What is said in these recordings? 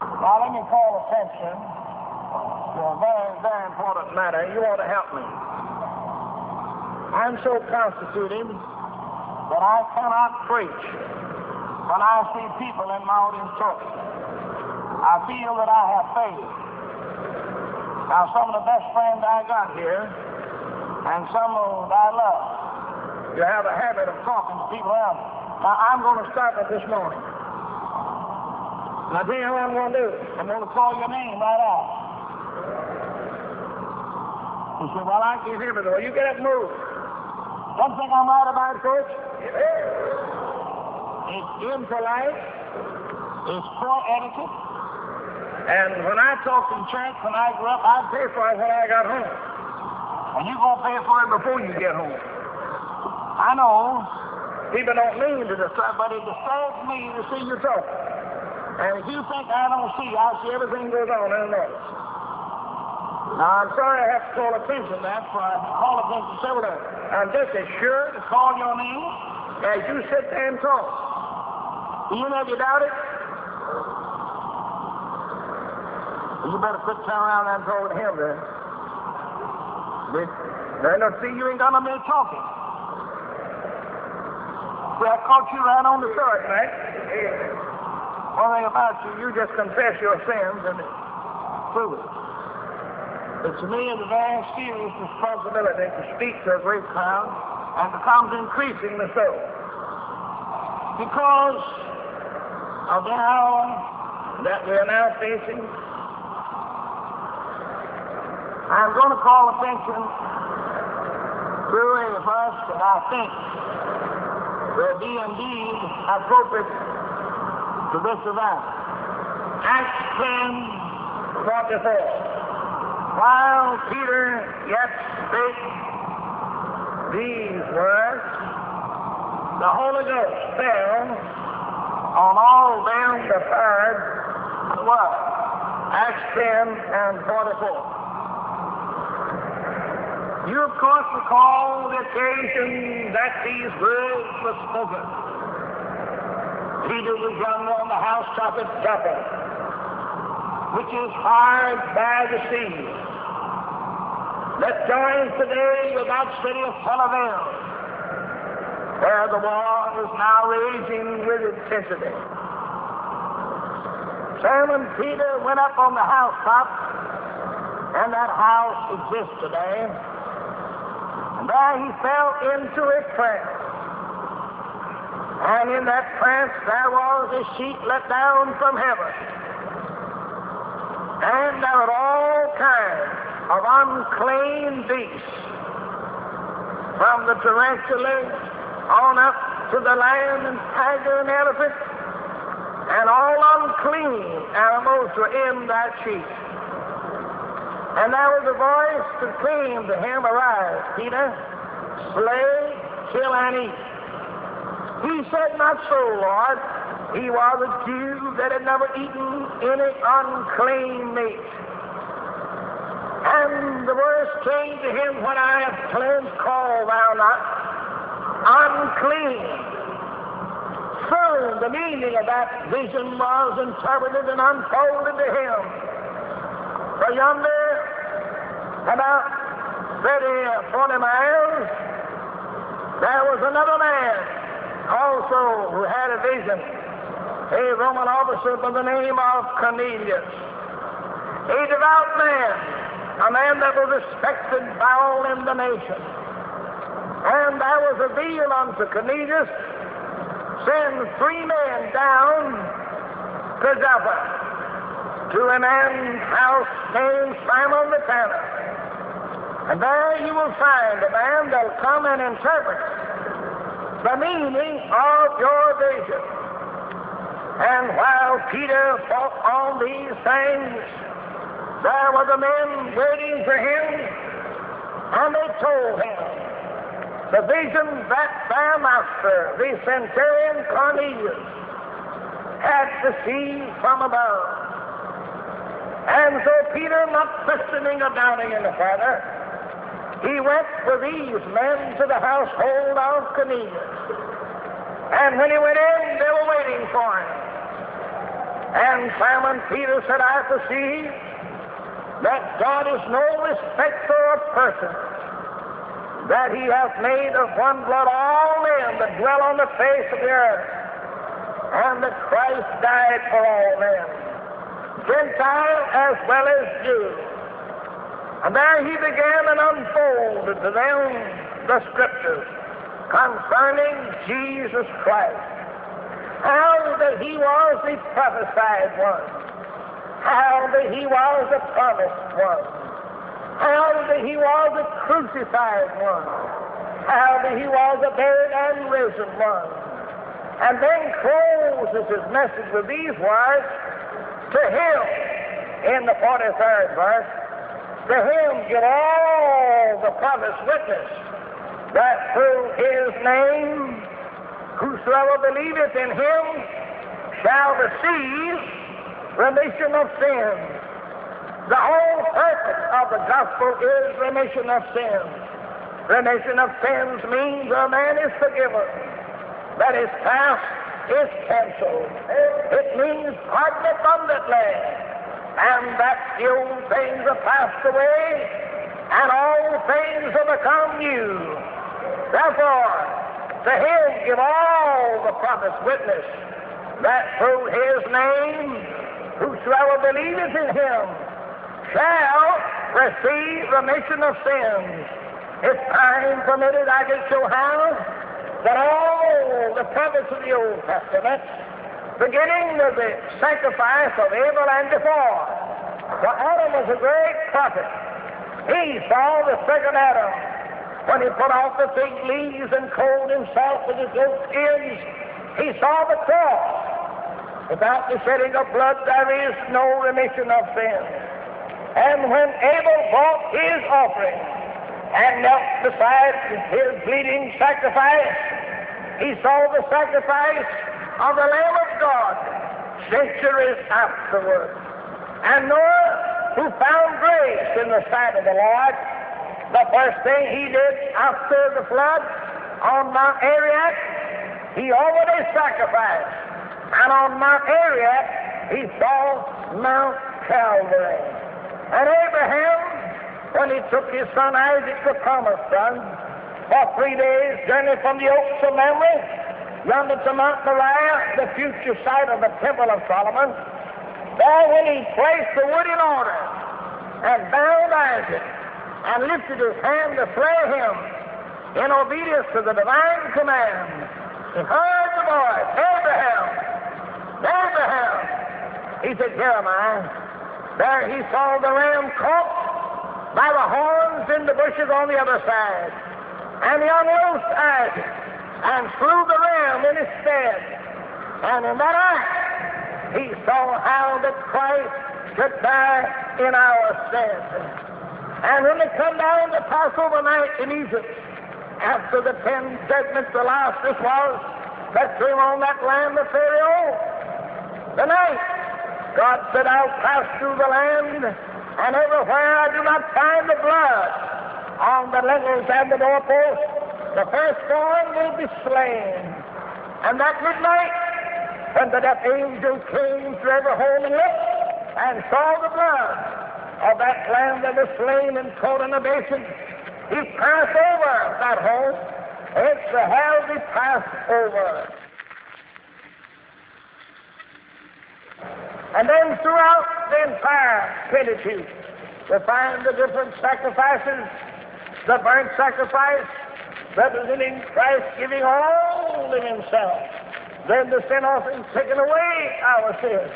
Now, let me call attention to a very, very important matter. You ought to help me. I'm so constituted that I cannot preach when I see people in my audience talking. I feel that I have failed. Now, some of the best friends I got here, and some of I love, you have a habit of talking to people else. Now, I'm going to start it this morning. And I'll tell you what I'm going to do. I'm going to call your name right out. You say, well, I can't hear me. Well, you get up and move. Don't think I'm right about it, Coach? It's impolite. It's poor etiquette. And when I talked in church, when I grew up, I'd pay for it when I got home. And you're going to pay for it before you get home. I know people don't mean to disturb, but it disturbs me to see you talking. And if you think I don't see, I see everything goes on in the notice. Now, I'm sorry I have to call attention to that, for I call attention several times. I'm just as sure to call your name as you sit there and talk. Do you know if you doubt it? You better quit turning around and talking to him then. See, you ain't got no minute talking. See, I caught you right on the start, right? One thing about you, you just confess your sins and prove it. But to me, it's a very serious responsibility to speak to a great crowd and becomes increasingly so. Because of the hour that we are now facing, I'm going to call attention to a verse that I think will be indeed appropriate to this event. Acts 10:44. While Peter yet spake these words, the Holy Ghost fell on all them that heard the word. Acts 10:44. You, of course, recall the occasion that these words were spoken. Peter was younger on the housetop at Joppa, which is hard by the sea. Let's join today with that city of Tel Aviv, where the war is now raging with intensity. Simon Peter went up on the housetop, and that house exists today. And there he fell into a trance. And in that trance there was a sheet let down from heaven. And there were all kinds of unclean beasts, from the tarantula on up to the lion and tiger and elephant, and all unclean animals were in that sheet. And there was a voice that came to him, Arise, Peter, slay, kill, and eat. He said, Not so, Lord. He was a Jew that had never eaten any unclean meat. And the words came to him, When I have cleansed, call thou not unclean. Soon the meaning of that vision was interpreted and unfolded to him. For yonder, about 30 or 40 miles, there was another man also who had a vision, a Roman officer by the name of Cornelius, a devout man, a man that was respected by all in the nation. And there was revealed unto Cornelius, send 3 men down to Joppa, to a man's house named Simon the Tanner. And there you will find a man that will come and interpret the meaning of your vision. And while Peter thought on these things, there were the men waiting for him, and they told him the vision that their master, the centurion Cornelius, had received from above. And so Peter, not questioning or doubting any further, he went with these men to the household of Cornelius. And when he went in, they were waiting for him. And Simon Peter said, I perceive that God is no respecter of persons, that he hath made of one blood all men that dwell on the face of the earth, and that Christ died for all men, Gentile as well as Jew. And there he began and unfolded to them the Scriptures concerning Jesus Christ, how that he was the prophesied one, how that he was the promised one, how that he was the crucified one, how that he was the buried and risen one. And then closes his message with these words, to him, in the 43rd verse, to him give all the prophets witness, that through his name whosoever believeth in him shall receive remission of sins. The whole purpose of the gospel is remission of sins. Remission of sins means a man is forgiven, that his past is canceled. It means pardon abundantly, and that the old things are passed away, and all things are become new. Therefore, to him give all the prophets witness, that through his name whosoever believeth in him shall receive remission of sins. If time permitted, I can show how that all the prophets of the Old Testament, beginning with the sacrifice of Abel and before, for Adam was a great prophet. He saw the second Adam when he put off the fig leaves and clothed himself with his goat skins. He saw the cross. Without the shedding of blood, there is no remission of sin. And when Abel brought his offering and knelt beside his bleeding sacrifice, he saw the sacrifice of the Lamb of God centuries afterward. And Noah, who found grace in the sight of the Lord, the first thing he did after the flood on Mount Ararat, he already sacrificed. And on Mount Ararat, he saw Mount Calvary. And Abraham, when he took his son Isaac, the promised son, for 3 days' journey from the oaks of Mamre, yonder to Mount Moriah, the future site of the Temple of Solomon, there when he placed the wood in order and bound Isaac and lifted his hand to slay him in obedience to the divine command, he heard the voice, Abraham, Abraham. He said, here am I. There he saw the ram caught by the horns in the bushes on the other side. And he unloosed Isaac and slew the ram in his stead. And in that act, he saw how that Christ should die in our stead. And when they come down to Passover night in Egypt, after the 10 judgments, the last this was, that came on that land of Pharaoh, the night, God said, I'll pass through the land, and everywhere I do not find the blood on the lintels and the doorposts, the firstborn will be slain. And that midnight, when the death angel came to every home and looked and saw the blood of that lamb that was slain and caught in a basin, he passed over that home. It's the hell he passed over. And then throughout the entire Pentateuch, we find the different sacrifices, the burnt sacrifice, representing Christ giving all of himself. Then the sin offering taking away our sins.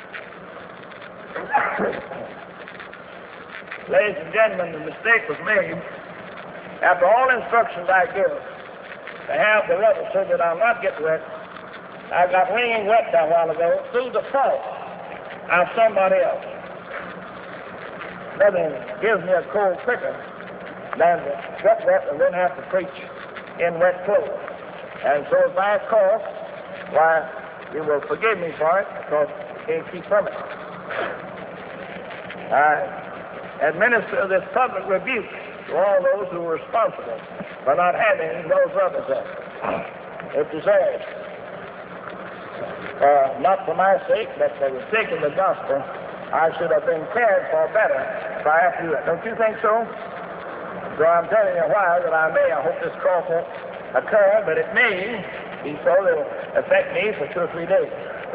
Ladies and gentlemen, the mistake was made after all instructions I give to have the rubber so that I'll not get wet. I got wringing wet a while ago through the fault of somebody else. Nothing gives me a cold quicker than to get wet and then have to preach in wet clothes. And so if I cough, why, you will forgive me for it because you can't keep from it. I administer this public rebuke to all those who are responsible for not having those rubbers up. It deserves. not for my sake, but for the sake of the gospel, I should have been cared for better prior to it. Don't you think so? So I'm telling you why that I hope this cross won't occur, but it may be so that it will affect me for 2 or 3 days.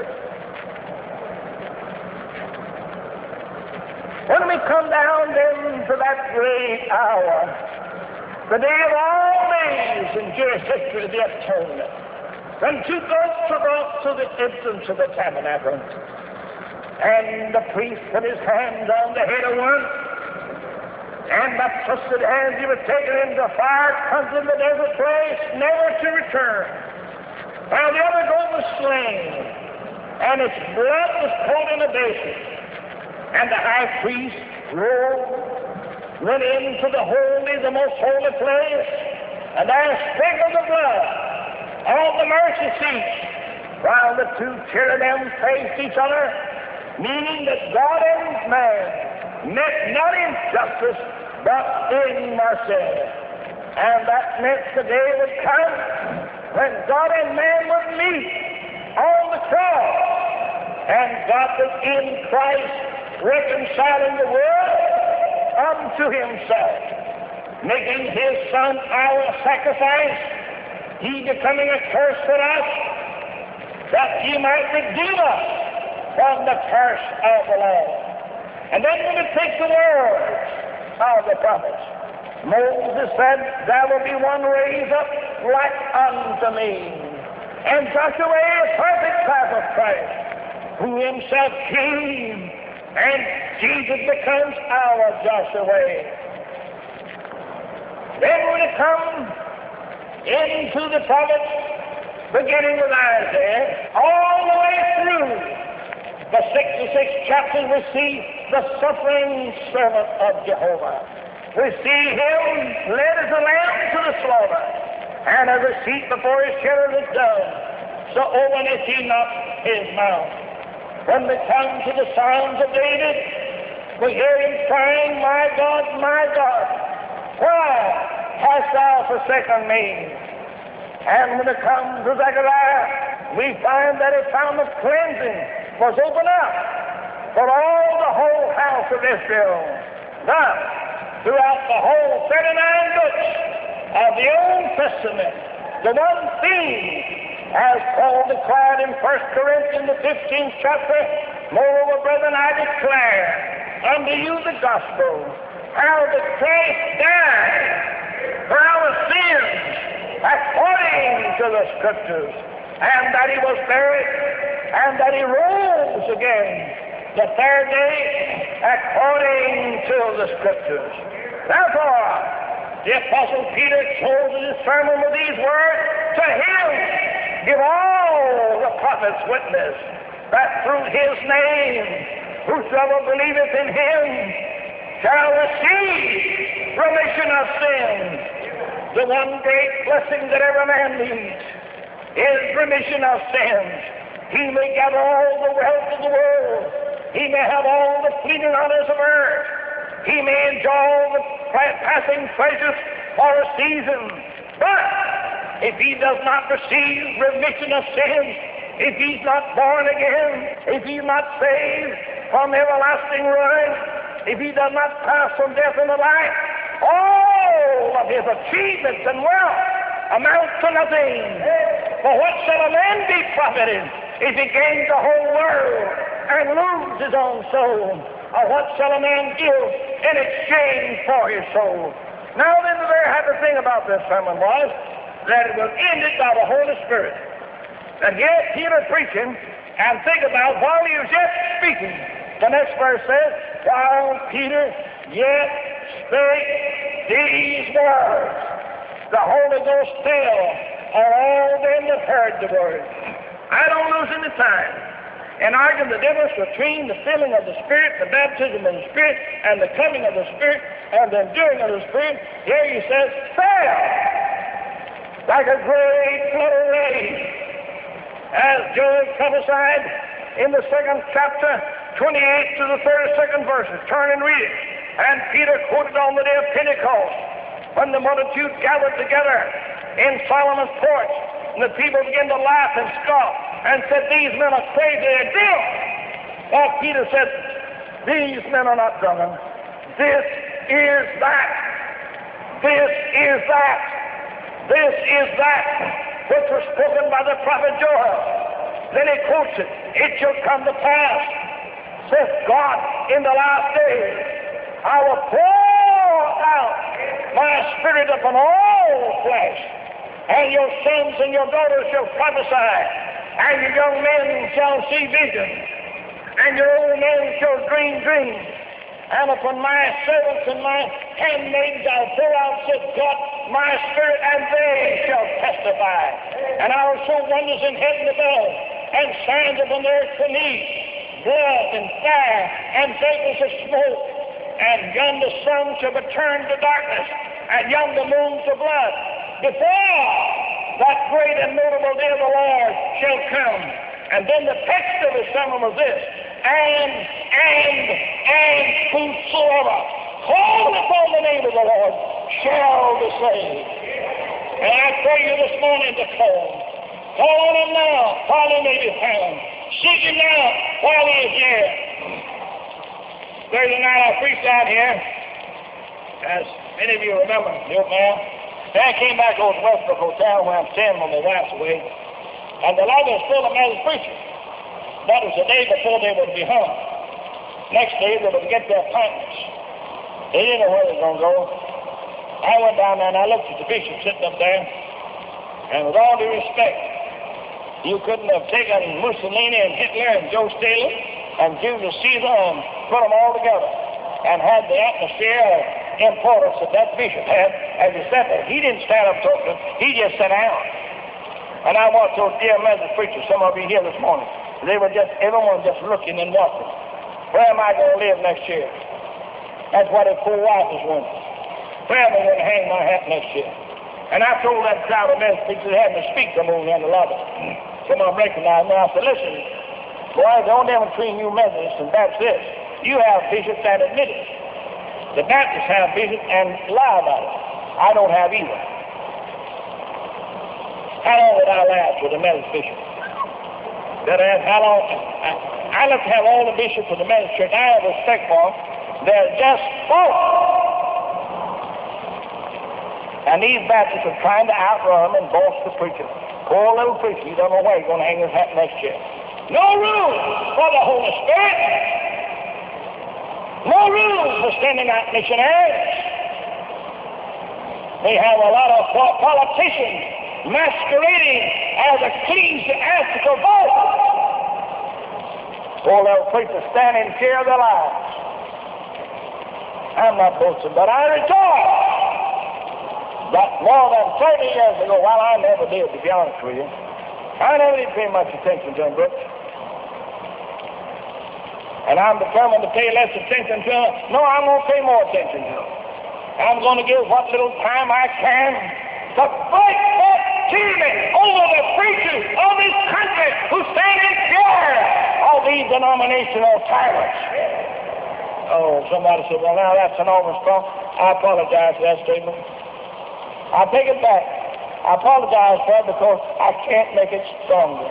When we come down then to that great hour, the day of all days in Jewish history, the atonement, when 2 goats were brought to the entrance of the tabernacle, and the priest put his hand on the head of one, and by trusted hands he was taken into fire, comes in the desert place, never to return. While the other goat was slain, and its blood was poured in a basin, and the high priest went into the most holy place, and there sprinkled the blood on the mercy seat, while the 2 cherubim faced each other, meaning that God and man met not in justice, but in mercy. And that meant the day would come when God and man would meet on the cross, and God was in Christ reconciling the world unto himself, making his Son our sacrifice, he becoming a curse for us, that he might redeem us from the curse of the law. And then when we take the words of the prophets, Moses said, there will be one raised up like unto me. And Joshua, a perfect type of Christ, who himself came, and Jesus becomes our Joshua. Then when it comes into the prophets, beginning with Isaiah, all the way through the 66 chapters, we see the suffering servant of Jehovah. We see him led as a lamb to the slaughter, and as a sheep before his shearer is dumb, so openeth he not his mouth. When we come to the Psalms of David, we hear him crying, my God, why hast thou forsaken me? And when it comes to Zechariah, we find that a fountain of cleansing was opened up for all the whole house of Israel. Thus, throughout the whole 39 books of the Old Testament, the one theme, as Paul declared in 1 Corinthians, the 15th chapter, moreover, brethren, I declare unto you the gospel, how that Christ died for our sins according to the Scriptures, and that he was buried, and that he rose again the 3rd day according to the Scriptures. Therefore, the Apostle Peter closes his sermon with these words, to him give all the prophets witness that through his name whosoever believeth in him shall receive remission of sins. The one great blessing that every man needs is remission of sins. He may gather all the wealth of the world. He may have all the fleeting honors of earth. He may enjoy all the passing pleasures for a season. But if he does not receive remission of sins, if he's not born again, if he's not saved from everlasting ruin, if he does not pass from death into life, all of his achievements and wealth amount to nothing. For what shall a man be profited if he gains the whole world and lose his own soul? Or what shall a man give in exchange for his soul? Now then, the very happy thing about this sermon was that it was ended by the Holy Spirit. And yet Peter preaching, and think about while he was yet speaking, the next verse says, while Peter yet spake these words, the Holy Ghost fell on all them that heard the word. I don't lose any time in arguing the difference between the filling of the Spirit, the baptism of the Spirit, and the coming of the Spirit, and the enduring of the Spirit. Here he says, fell like a great flood of rain, as Joel prophesied in the 2nd chapter, 28 to the 32nd verses. Turn and read it. And Peter quoted on the day of Pentecost, when the multitude gathered together in Solomon's porch, and the people began to laugh and scoff. and said, these men are crazy, they're drunk. But Peter said, these men are not drunken. This is that. This is that. This is that which was spoken by the prophet Joel. Then he quotes it. It shall come to pass, saith God, in the last days, I will pour out my Spirit upon all flesh, and your sons and your daughters shall prophesy, and your young men shall see visions, and your old men shall dream dreams. And upon my servants and my handmaids I'll pour out, said God, my Spirit, and they shall testify. And I will show wonders in heaven above, and signs upon the earth beneath, blood and fire and vapors of smoke. And yonder sun shall be turned to darkness, and yonder moon to blood, before that great and notable day of the Lord shall come. And then the text of the sermon was this: and whosoever calleth upon the name of the Lord shall be saved. And I pray you this morning to call. Call on him now while he may be found. Seek him now while he is near. Thursday night I preached out here, as many of you remember, the old man. Then I came back to the Westbrook Hotel where I'm staying when my wife's away, and the lobby was full of men preaching. That was the day before they were to be hung. Next day they would get their appointments. They didn't know where they were going to go. I went down there and I looked at the bishop sitting up there, and with all due respect, you couldn't have taken Mussolini and Hitler and Joe Stalin and Julius Caesar and put them all together and had the atmosphere of importance that that bishop had as he sat there. He didn't stand up talking, he just sat down. And I watched those dear Methodist preachers, some of you here this morning. They were just, everyone just looking and watching. Where am I going to live next year? That's what his poor wife is wondering. Where am I going to hang my hat next year? And I told that crowd of Methodist preachers they had me speak to them over there in the lobby. Some of them recognized me. I said, listen, boy, the only difference between you Methodists and Baptists, you have bishops that admit it. The Baptists have bishops and lie about it. I don't have either. How long would I last with a Methodist bishop? How long? I like to have all the bishops of the Methodist Church I have respect for them. They're just false. And these Baptists are trying to outrun them and boss the preacher. Poor little preacher, you don't know where he's going to hang his hat next year. No room for the Holy Spirit. No room for sending out missionaries. They have a lot of politicians masquerading as ecclesiastical vote. Poor little preachers standing in fear of their lives. I'm not boasting, but I rejoice that more than 30 years ago, well, I never did, to be honest with you. I never did pay much attention to them, Brooks. And I'm determined to pay less attention to them. No, I'm going to pay more attention to them. I'm going to give what little time I can to fight that tyranny over the preachers of this country who stand in fear of these denominational tyrants. Oh, somebody said, well, now that's enormous talk. I apologize for that statement. I take it back. I apologize for it because I can't make it stronger.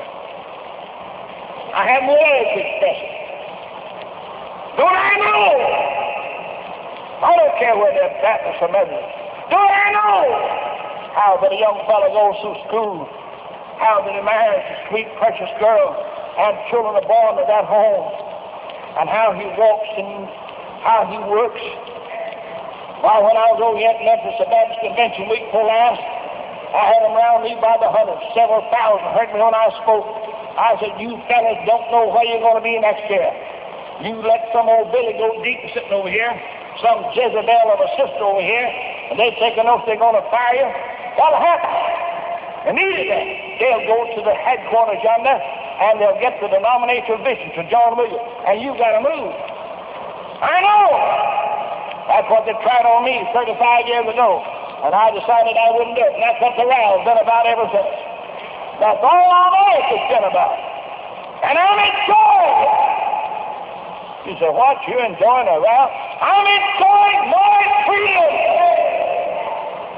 I have more words to express it. Don't I know? I don't care whether they're Baptist or Methodist. Don't I know how that a young fellow goes through school, how that he marries a sweet, precious girl, and children are born to that home, and how he walks and how he works. Why, when I was over here at Memphis, the Baptist Convention week before last, I had them around me by the hundreds, several thousand heard me when I spoke. I said, you fellas don't know where you're going to be next year. You let some old Billy go deep sitting over here, some Jezebel of a sister over here, and they take an oath they're going to fire you. What'll happen? Immediately, they'll go to the headquarters yonder, and they'll get the denominational bishop to John Williams, and you've got to move. I know. That's what they tried on me 35 years ago, and I decided I wouldn't do it, and that's what the row's been about ever since. That's all on earth it's been about. And I'm enjoying it. You say, what? You're enjoying a row? I'm enjoying my freedom.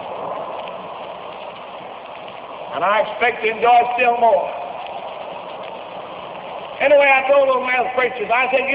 And I expect to enjoy still more. Anyway, I told those male preachers, I said,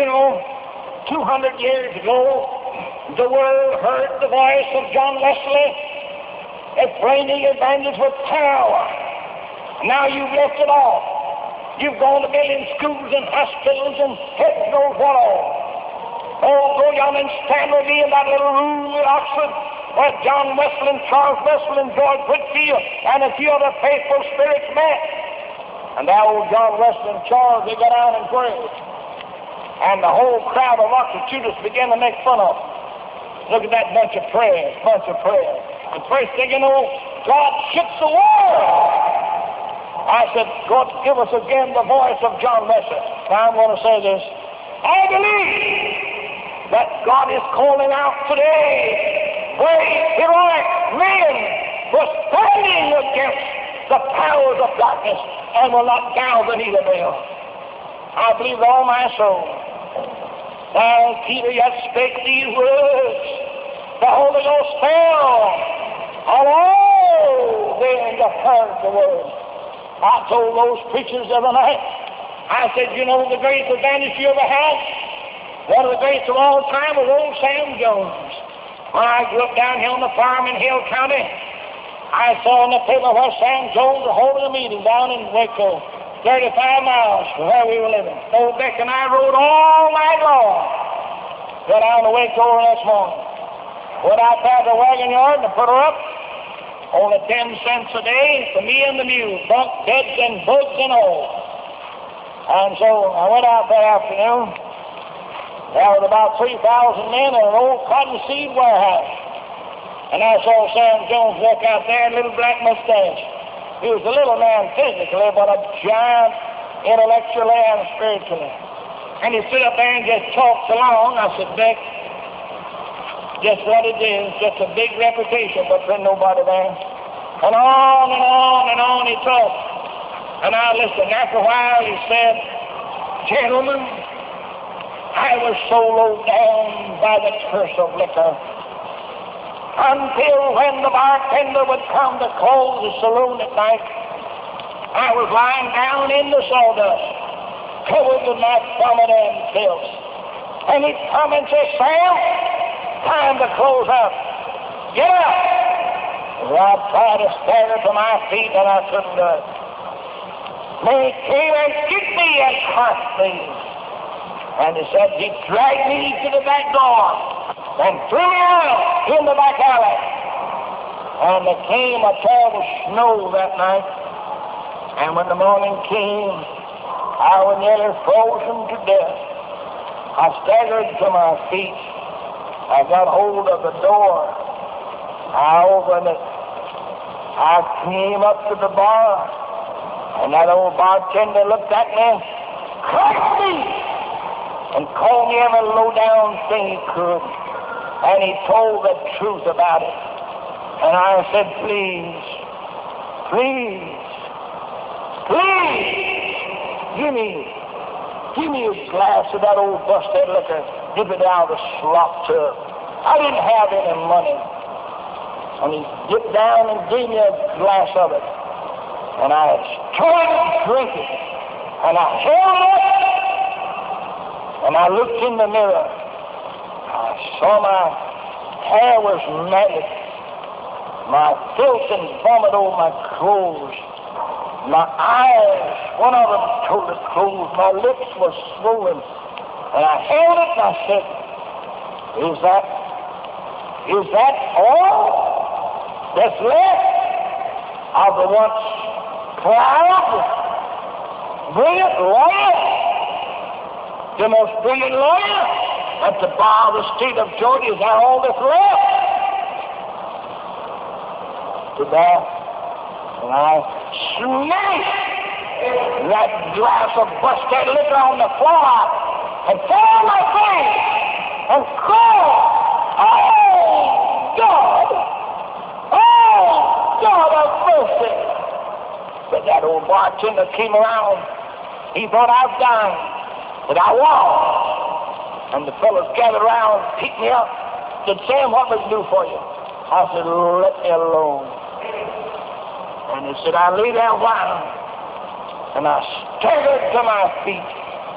200 years ago, the world heard the voice of John Wesley explaining advantage with power. Now you've left it off. You've gone to building schools and hospitals and heaven knows what all. Oh, go down and stand with me in that little room at Oxford where John Wesley and Charles Wesley and George Whitefield and a few other faithful spirits met. And that old John Wesley and Charles, they got out and prayed. And the whole crowd of Oxfordians began to make fun of them. Look at that bunch of prayers. And first thing you know, God shoots the world. I said, God, give us again the voice of John Wesley. Now I'm going to say this. I believe that God is calling out today great, heroic men for standing against the powers of darkness and will not bow the knee to them. I believe with all my soul. While Peter yet spake these words, the Holy Ghost fell on all them that heard the word. I told those preachers the other night, I said, the greatest advantage you ever had, one of the greatest of all time was old Sam Jones. When I grew up down here on the farm in Hill County, I saw in the paper where Sam Jones was holding a meeting down in Waco, 35 miles from where we were living. Old Beck and I rode all night long. Got down to Waco this morning. Went out there to the wagon yard and put her up. Only 10 cents a day for me and the mule, bunk beds and bugs and all. And so I went out that afternoon. There was about 3,000 men in an old cotton seed warehouse. And I saw Sam Jones walk out there, a little black mustache. He was a little man physically, but a giant intellectually and spiritually. And he stood up there and just talked along. I said, Beck, just what it is, just a big reputation, but there's nobody there. And on and on and on he talked. And I listened. After a while he said, gentlemen, I was so low down by the curse of liquor until when the bartender would come to close the saloon at night, I was lying down in the sawdust, covered with my vomit and filth. And he'd come and say, Sam, time to close up. Get up. Well, I tried to stagger to my feet, and I couldn't do it. They came and kicked me and crushed me. And he said he dragged me to the back door and threw me out in the back alley. And there came a terrible snow that night. And when the morning came, I was nearly frozen to death. I staggered to my feet. I got hold of the door. I opened it. I came up to the bar, and that old bartender looked at me, crushed me, and called me every low-down thing he could. And he told the truth about it. And I said, please, give me a glass of that old busted liquor. Dip it out of the slop tub. I didn't have any money. And he dipped down and gave me a glass of it. And I started drinking. And I held it up. And I looked in the mirror. I saw my hair was matted. My filth and vomit over my clothes. My eyes, one of them totally closed. My lips were swollen. And I held it and I said, is that all that's left of the once proud, brilliant lawyer, the most brilliant lawyer at the bar of the state of Georgia? Is that all that's left? To that, and I smashed that glass of busted liquor on the floor and fell on my face and called, oh, God of mercy. But that old bartender came around. He thought I was dying, but I was. And the fellows gathered around, picked me up, said, Sam, what must I do for you? I said, let me alone. And he said, I lay there a while, and I staggered to my feet.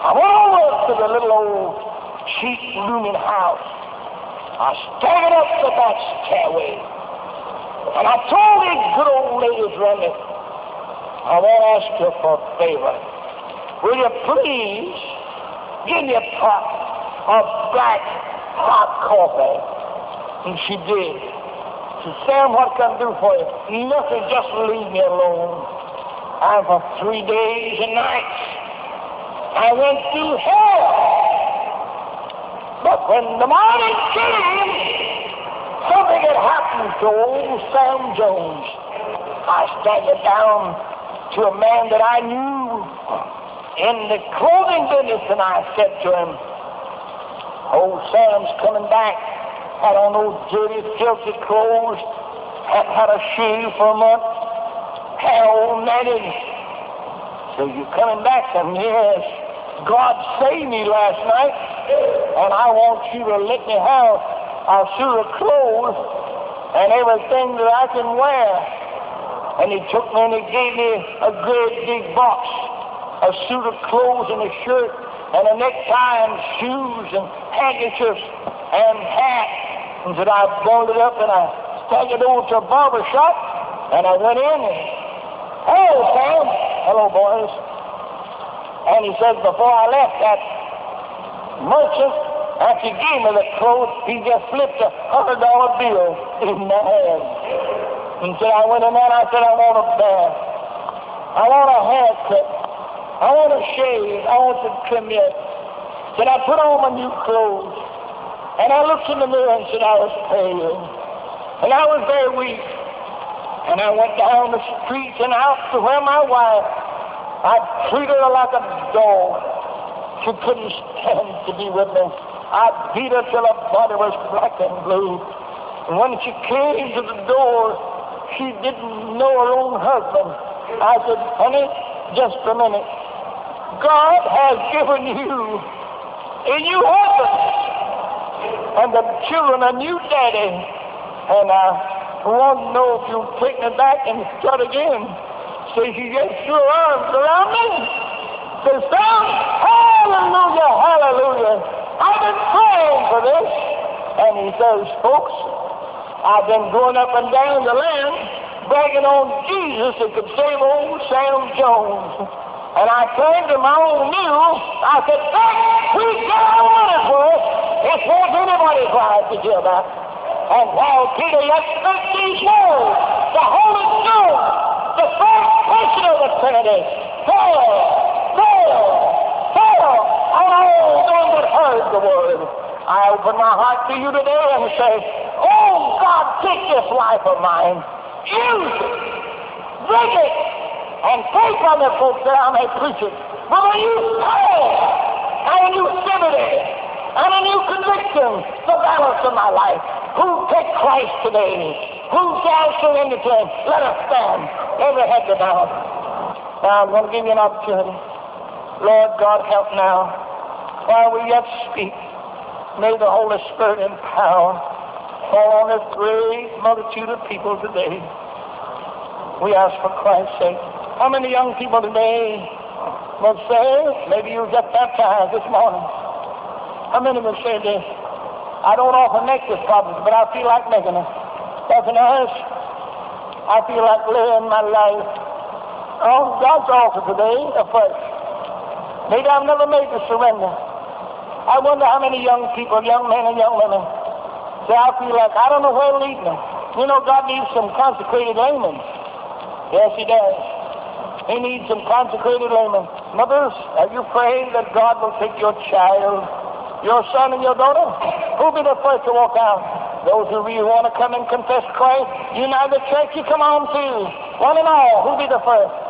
I went over to the little old cheap looming house. I staggered up the back stairway, and I told these good old ladies running it, I want to ask you for a favor. Will you please give me a pot of black hot coffee? And she did. She said, Sam, what can I do for you? Nothing, just leave me alone. And for 3 days and nights, I went through hell. But when the morning came, something had happened to old Sam Jones. I staggered down to a man that I knew in the clothing business, and I said to him, old Sam's coming back. Had on those dirty, filthy clothes, hadn't had a shave for a month, hair all matted. So you coming back? And yes, God saved me last night, and I want you to let me have a suit of clothes and everything that I can wear. And he took me and he gave me a great big box, a suit of clothes and a shirt and a necktie and shoes and handkerchiefs and hat. And said, I bundled it up and I staggered over to a barber shop and I went in and, hello, Sam. Hello, boys. And he said, before I left, that merchant, after he gave me the clothes, he just slipped $100 bill in my hand. And said, I went in there and I said, I want a bath. I want a haircut. I want a shave. I want to trim me up. Said, I put on my new clothes. And I looked in the mirror and said, I was pale. And I was very weak. And I went down the street and out to where my wife, I treated her like a dog. She couldn't stand to be with me. I beat her till her body was black and blue. And when she came to the door, she didn't know her own husband. I said, honey, just a minute. God has given you a new husband and the children a new daddy. And I want to know if you'll take me back and start again. So she gets your arms around me. Say, son, hallelujah, hallelujah. I've been praying for this. And he says, folks, I've been going up and down the land bragging on Jesus that could save old Sam Jones. And I turned to my own mule. I said, we got our money's worth. It's worth anybody's life to hear about. And while Peter yet spoke these words, the Holy Ghost, the first person of the Trinity, fell, on all those that heard the word. I open my heart to you today and say, oh God, take this life of mine, use it, bring it, and pray from it, folks, that I may preach it with a new power and a new sympathy and a new conviction, the balance of my life. Who take Christ today? Who shall surrender to him? Let us stand, every head to bow. Now I'm going to give you an opportunity. Lord God, help now. While we yet speak, may the Holy Spirit in power fall on this great multitude of people today. We ask for Christ's sake. How many young people today will say, maybe you get baptized this morning? How many will say this? I don't often make this promise, but I feel like making it. Nothing else. I feel like living my life on God's altar today afresh. Maybe I've never made the surrender. I wonder how many young people, young men and young women, say, I feel like I don't know where to lead me. You know, God needs some consecrated laymen. Yes, he does. He needs some consecrated laymen. Mothers, are you praying that God will take your child, your son and your daughter? Who'll be the first to walk out? Those who really want to come and confess Christ, unite the church, you come on too. One and all, who'll be the first?